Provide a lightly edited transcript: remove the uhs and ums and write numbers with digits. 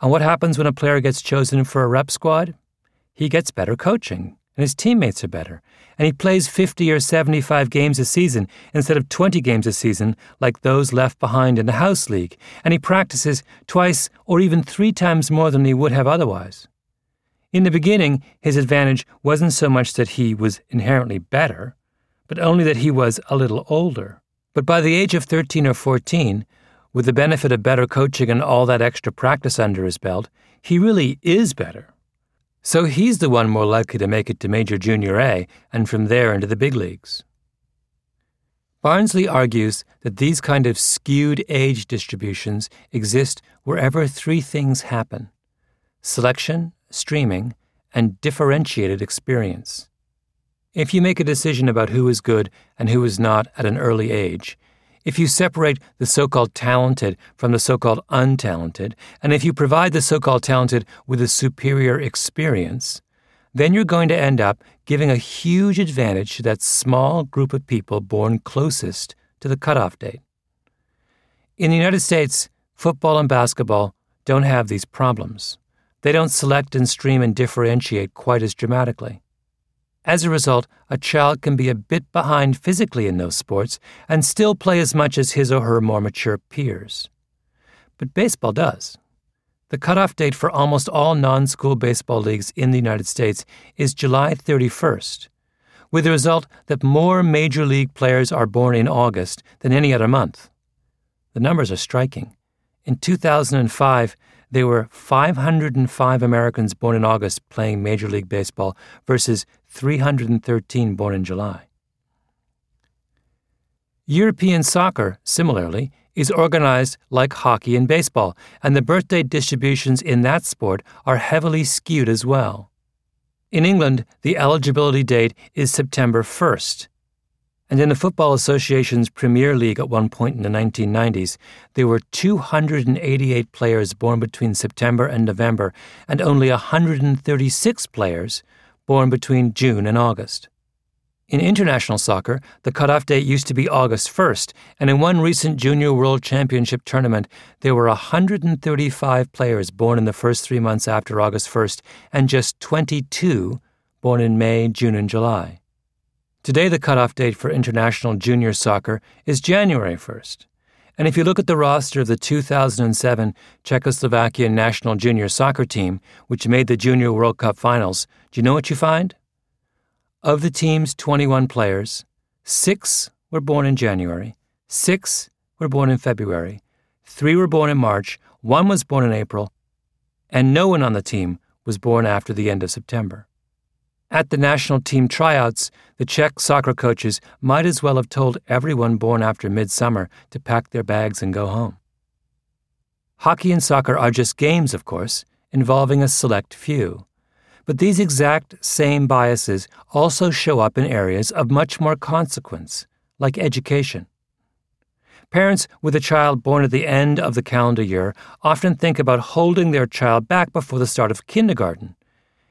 And what happens when a player gets chosen for a rep squad? He gets better coaching, and his teammates are better, and he plays 50 or 75 games a season instead of 20 games a season like those left behind in the house league, and he practices twice or even 3 times more than he would have otherwise. In the beginning, his advantage wasn't so much that he was inherently better, but only that he was a little older. But by the age of 13 or 14, with the benefit of better coaching and all that extra practice under his belt, he really is better. So he's the one more likely to make it to Major Junior A and from there into the big leagues. Barnsley argues that these kind of skewed age distributions exist wherever 3 things happen: selection, streaming, and differentiated experience. If you make a decision about who is good and who is not at an early age, if you separate the so-called talented from the so-called untalented, and if you provide the so-called talented with a superior experience, then you're going to end up giving a huge advantage to that small group of people born closest to the cutoff date. In the United States, football and basketball don't have these problems. They don't select and stream and differentiate quite as dramatically. As a result, a child can be a bit behind physically in those sports and still play as much as his or her more mature peers. But baseball does. The cutoff date for almost all non-school baseball leagues in the United States is July 31st, with the result that more major league players are born in August than any other month. The numbers are striking. In 2005, there were 505 Americans born in August playing Major League Baseball versus 313 born in July. European soccer, similarly, is organized like hockey and baseball, and the birthday distributions in that sport are heavily skewed as well. In England, the eligibility date is September 1st. And in the Football Association's Premier League at one point in the 1990s, there were 288 players born between September and November, and only 136 players born between June and August. In international soccer, the cutoff date used to be August 1st, and in one recent Junior World Championship tournament, there were 135 players born in the first 3 months after August 1st, and just 22 born in May, June, and July. Today, the cutoff date for international junior soccer is January 1st. And if you look at the roster of the 2007 Czechoslovakian national junior soccer team, which made the Junior World Cup finals, do you know what you find? Of the team's 21 players, 6 were born in January, 6 were born in February, 3 were born in March, 1 was born in April, and no one on the team was born after the end of September. At the national team tryouts, the Czech soccer coaches might as well have told everyone born after midsummer to pack their bags and go home. Hockey and soccer are just games, of course, involving a select few. But these exact same biases also show up in areas of much more consequence, like education. Parents with a child born at the end of the calendar year often think about holding their child back before the start of kindergarten,